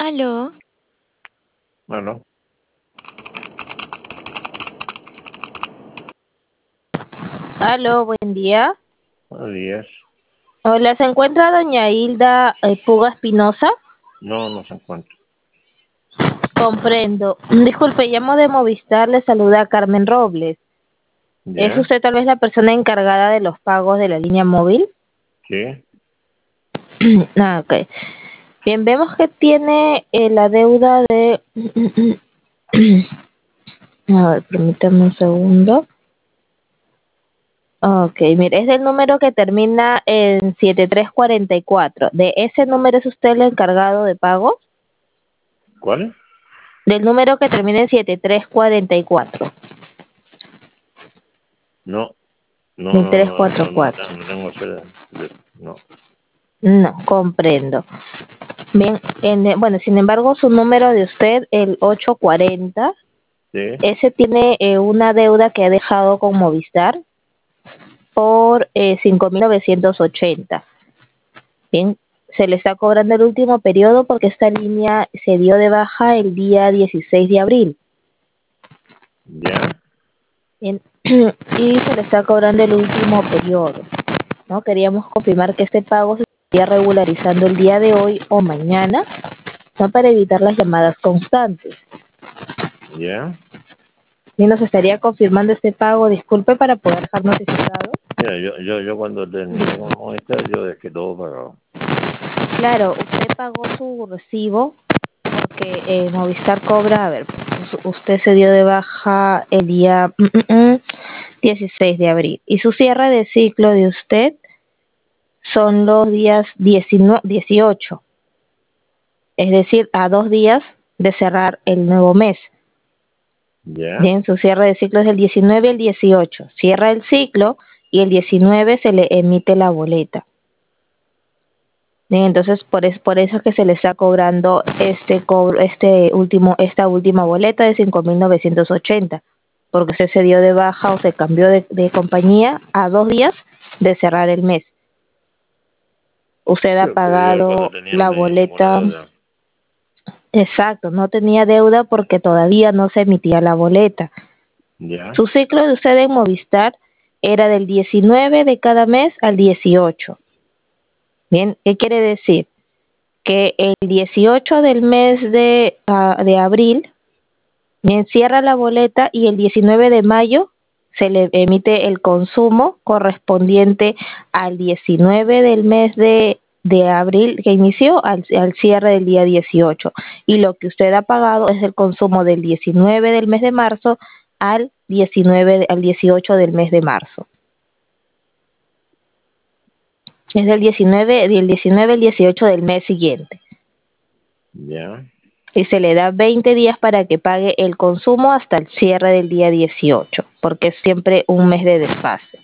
Aló, Bueno, Aló, buen día. buenos días. Hola, ¿se encuentra doña Hilda Puga Espinosa? No, no se encuentra. Comprendo. Disculpe, llamo de Movistar, le saluda Carmen Robles. ¿Es ¿Ya? usted tal vez la persona encargada de los pagos de la línea móvil? Sí, Ah, ok. Bien, vemos que tiene la deuda de... A ver, permítame un segundo. Ok, mire, es del número que termina en 7344. ¿De ese número es usted el encargado de pagos? ¿cuál? Del número que termina en 7344. No, no, Mil no, tres no, cuatro no, no, cuatro. no tengo sede. No, No, comprendo. Bien, bueno, sin embargo, su número de usted, el 840, sí, ese tiene una deuda que ha dejado con Movistar por 5.980. Bien, se le está cobrando el último periodo porque esta línea se dio de baja el día 16 de abril. ¿ya? Bien, y se le está cobrando el último periodo, ¿no? Queríamos confirmar que este pago se estaría regularizando el día de hoy o mañana, ¿no? Para evitar las llamadas constantes. ¿Ya? Y nos estaría confirmando este pago, disculpe, para poder dejar notificado. Mira, yo cuando terminé con Movistar, yo dejé todo pagado. Claro, usted pagó su recibo porque Movistar cobra, a ver, usted se dio de baja el día 16 de abril y su cierre de ciclo de usted son los días 19, 18, es decir, a 2 días de cerrar el nuevo mes. ¿Ya? Bien, su cierre de ciclo es el 19 y el 18. Cierra el ciclo y el 19 se le emite la boleta. Bien, entonces por eso es que se le está cobrando este cobro, esta última boleta de 5.980, porque usted se dio de baja o se cambió de compañía a 2 días de cerrar el mes. Usted Sí, ha pero yo cuando pagado tenía no la tenía ninguna boleta. deuda. Exacto, no tenía deuda porque todavía no se emitía la boleta. ¿Ya? Su ciclo de usted en Movistar era del 19 de cada mes al 18. Bien, ¿qué quiere decir? Que el 18 del mes de abril, bien, cierra la boleta y el 19 de mayo se le emite el consumo correspondiente al 19 del mes de abril que inició al cierre del día 18. Y lo que usted ha pagado es el consumo del 19 del mes de marzo al 18 del mes de marzo. Es del 19 al 18 del mes siguiente. ¿Ya? Y se le da 20 días para que pague el consumo hasta el cierre del día 18, porque es siempre un mes de desfase.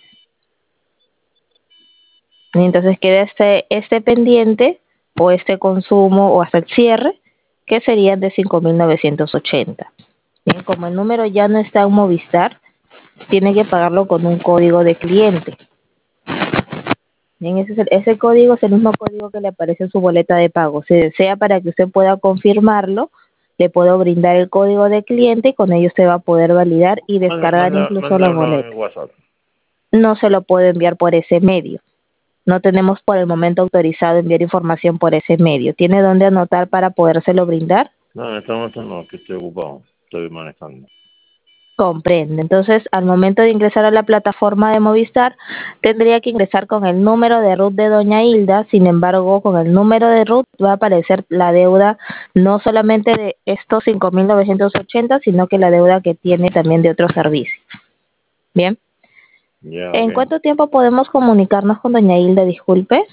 Y entonces queda este pendiente o este consumo o hasta el cierre, que serían de 5.980. Bien, como el número ya no está en Movistar, tiene que pagarlo con un código de cliente. Bien, ese código es el mismo código que le aparece en su boleta de pago. Si desea, para que usted pueda confirmarlo, le puedo brindar el código de cliente y con ello usted va a poder validar y descargar incluso la Mándalo en boleta. WhatsApp. No se lo puedo enviar por ese medio. No tenemos por el momento autorizado enviar información por ese medio. ¿Tiene dónde anotar para podérselo brindar? No, en este momento no, que estoy ocupado. Estoy manejando. Comprende. Entonces, al momento de ingresar a la plataforma de Movistar, tendría que ingresar con el número de RUT de doña Hilda. Sin embargo, con el número de RUT va a aparecer la deuda no solamente de estos 5.980, sino que la deuda que tiene también de otros servicios. Bien. Ya, ¿En ok. cuánto tiempo podemos comunicarnos con doña Hilda? Disculpe.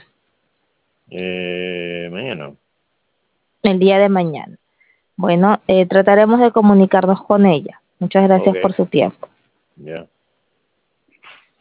Mañana. El día de mañana. Bueno, trataremos de comunicarnos con ella. Muchas Ok, gracias por su tiempo. ya.